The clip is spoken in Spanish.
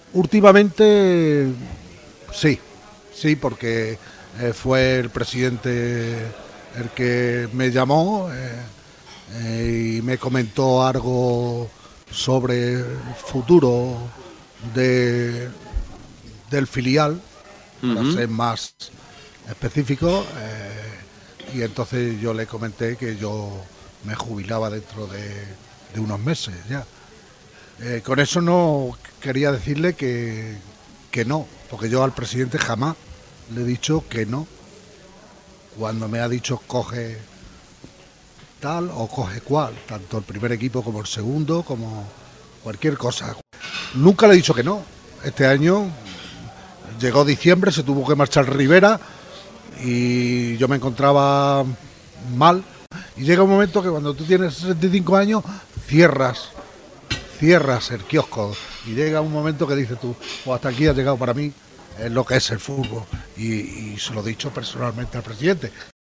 Últimamente sí, sí, porque fue el presidente el que me llamó y me comentó algo sobre el futuro de, del filial, para Ujú. ser más específico, y entonces yo le comenté que yo me jubilaba dentro de unos meses ya. Con eso no quería decirle que no, porque yo al presidente jamás le he dicho que no. Cuando me ha dicho coge tal o coge cual, tanto el primer equipo como el segundo, como cualquier cosa. Nunca le he dicho que no. Este año llegó diciembre, se tuvo que marchar Rivera y yo me encontraba mal. Y llega un momento que cuando tú tienes 65 años, cierras cierras el kiosco y llega un momento que dices tú, o hasta aquí ha llegado para mí lo que es el fútbol. Y se lo he dicho personalmente al presidente.